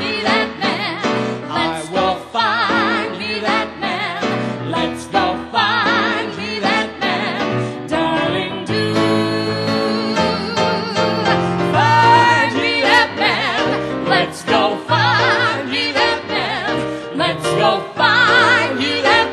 me that man. Let's go find me that man. Let's go find me that man. Darling, do find me that man. Let's go find me that man. Let's go find you that